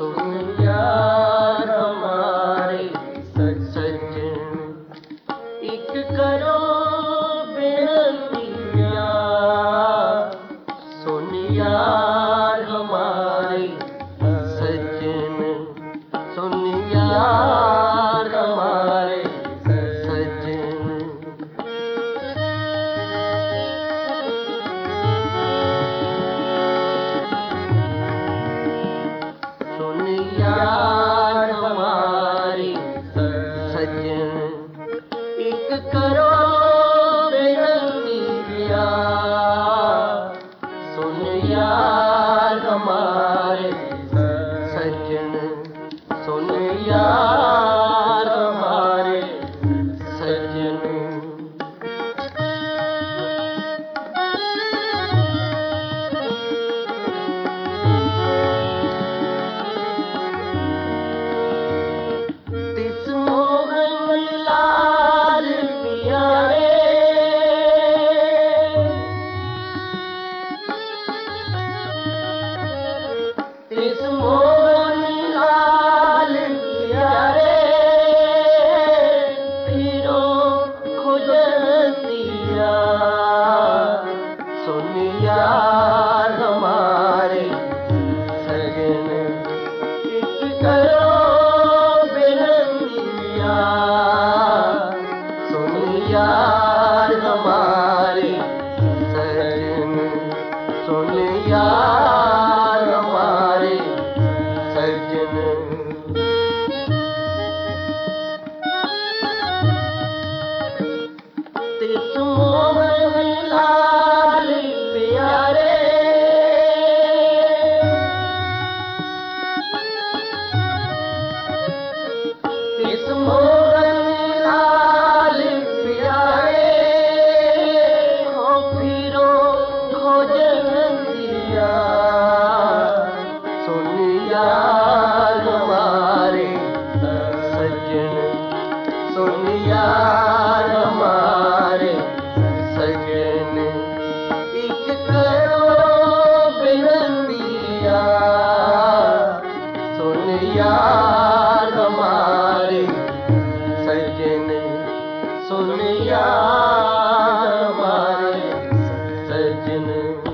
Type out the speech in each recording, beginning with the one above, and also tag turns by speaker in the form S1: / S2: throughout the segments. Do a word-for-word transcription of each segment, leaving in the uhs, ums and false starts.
S1: सुन यार हमारे सज्जन, एक करो बेनतिया। सुन यार हमारे सज्जन, सुन यार हमारे सज्जन। सुन यार हमारे सज्जन, एक करो बेनतिया। सुन यार हमारे सज्जन, सुन यार हमारे सज्जन। तिस मोहन लाल प्यारे, तिस मोहन लाल प्यारे, फिरो खुजतिया। सुन यार हमारे सजन, एक करो बेनतिया। सुन यार हमारे सजन, सुन यार हमारे सजन। तिस मोहन लाल प्यारे, तिस मोहन लाल प्यारे, हो फिरो खोजतिया। सुन यार हमारे सज्जन, सुन यार हमारे सज्जन, एक करो बेनतिया। सुन यार हमारे सज्जन, सुन यार हमारे सज्जन।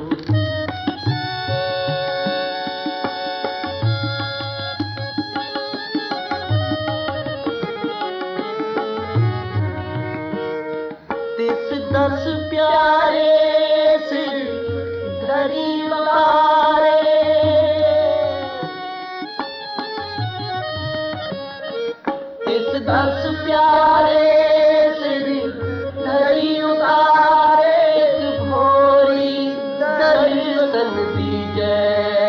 S1: तिस दस प्यारे सिर धरी उतारे, तिस दस प्यारे सिर धरी उतारे। एक भोरी दर्शन दीजै,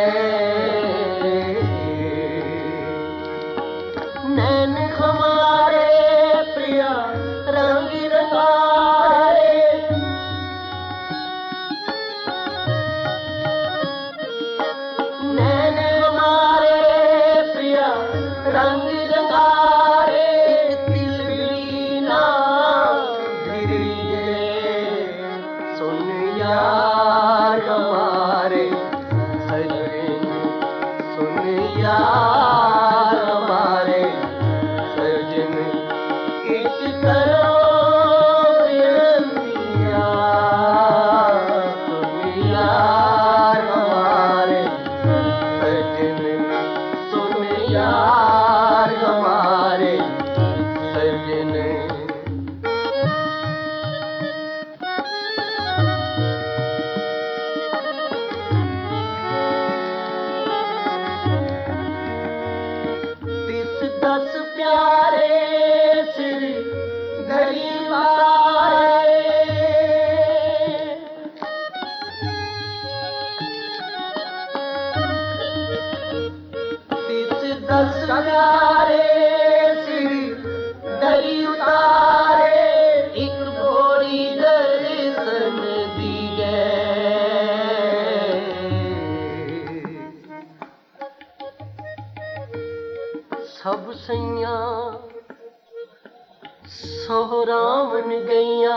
S1: नैन हमारे प्रिया रंग रंगारे। नैन हमारे प्रिया रंग रंगारे। तिल बीना गिरिए, सुन यार हमारे सजन, सुन यार हमारे सजन, एक करो बेनतिया। सुन यार हमारे सजन, सुन यार हमारे सजन। तिस दस प्यारे सिर धरी उतारे, तिस दस प्यारे सिर धरी उतारे। एक भोरी दर्शन दीजै, सब सैया सोहरावन गैया।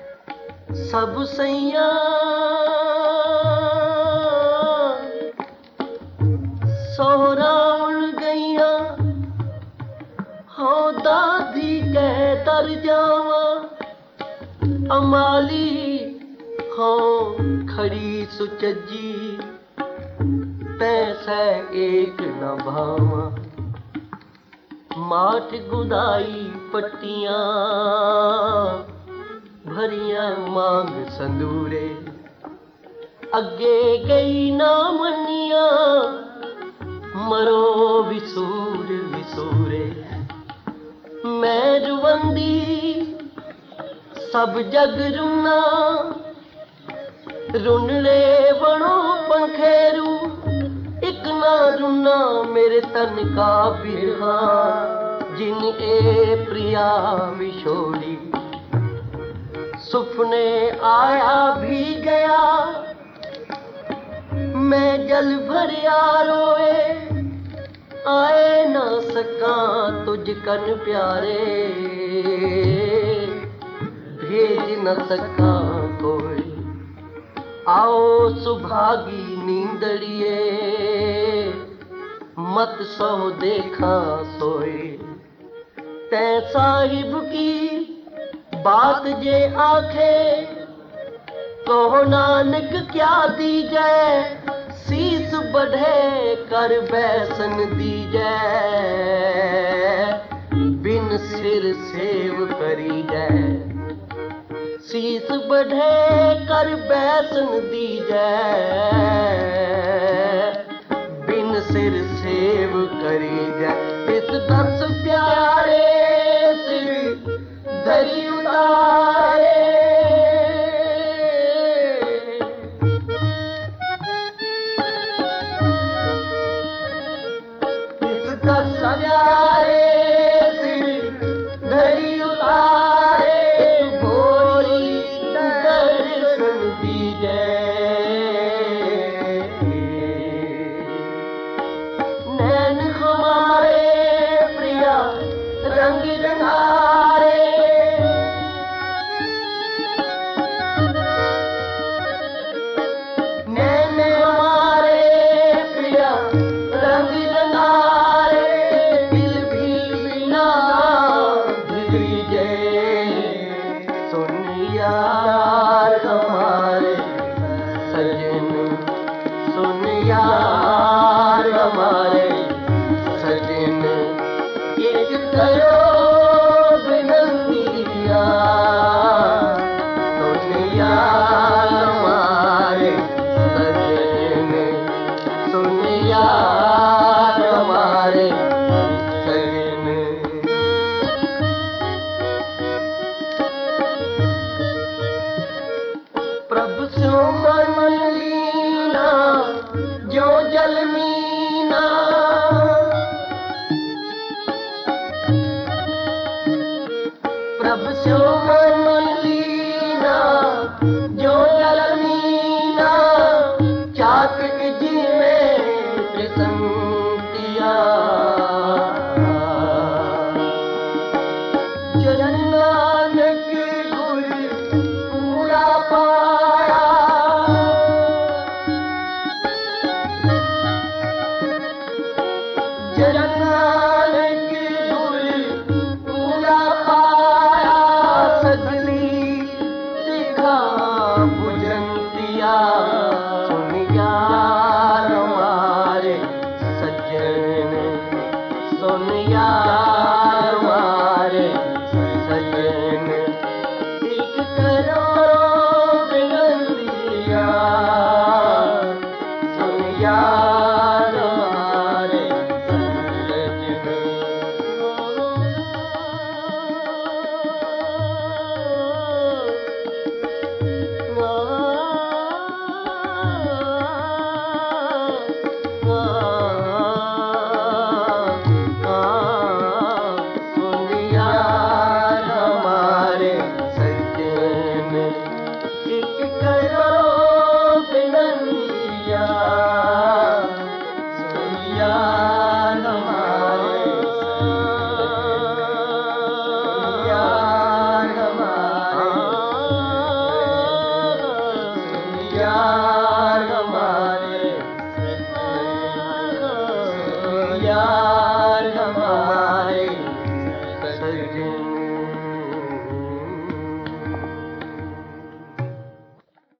S1: सब सैया जावा अमाली हाँ खड़ी सुचजी तैसे एक न भावा माठ गुदाई पट्टियां भरियां मांग संदूरे अगे गई ना मनिया मरो विसूर विसूरे मैं रुवंदी सब जग रुना रुन रे बणो पंखेरू एक ना रुना मेरे तन का बिरहा जिन ए प्रिया विछोड़ी सुपने आया भी गया मैं जल भरिया रोए आए ना सका तुझ कन प्यारे भेज न सका कोई आओ सुभागी नींदड़िए मत सो देखा सोए तै साहिब की बात जे आखे कहो नानक क्या दीजै शीस बढ़े कर बैसन दीजै बिन सिर सेव करी जै शीस बढ़े कर बैसन दीजै बिन सिर सेव करी जै इस दस प्यारे सिर धरी उतारे इस दस प्यारे सिर धरी उतारे भोरी दर्शन दीजै नैन हमारे प्रिया रंग रंगारे नैन हमारे प्रिया रंग रंगारे दिल भी बिना दीजे सुन यार हमारे सजन सुन यार हमारे सजन एक करो बिनतिया सुन यार हमारे सजन सुन यार हमारे सजन प्रभु स्यो मन लीना जो जल मीना प्रभु स्यो मन लीना जो जल मीना चातक जी में प्रसन्नतिया जन नानक गुर पूरा पाया जन नानक गुर पूरा पाया सगली दिखा बुझंतिया सुन यार हमारे सज्जन सुन यार हमारे सज्जन एक करो बिनतिया सुन यार हमारे सुन यार हमारे सज्जन एक करो बिनतिया सुन यार हमारे यार हमारे यार हमारे यार हमारे